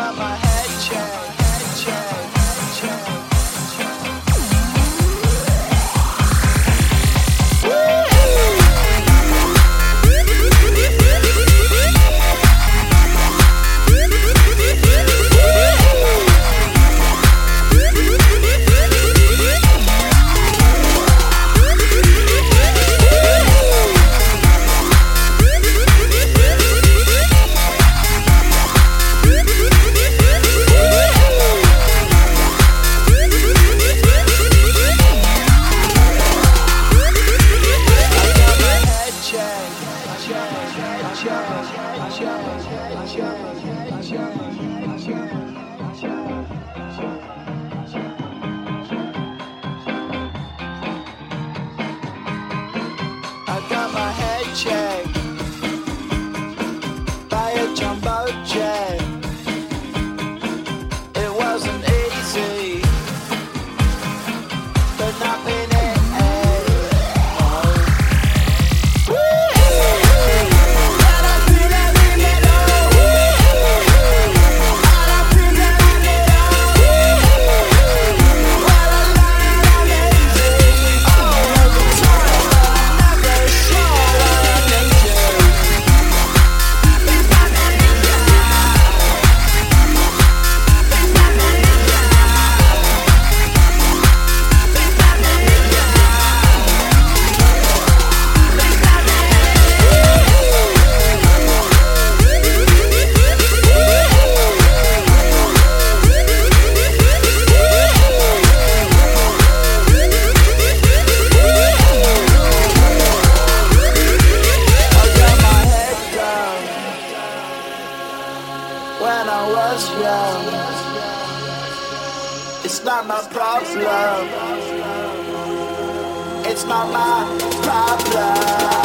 got my head checked, head checked, head checked. I got my head checked by a jumbo jet. It wasn't easy, but nothing else. When I was young, it's not my problem. It's not my problem.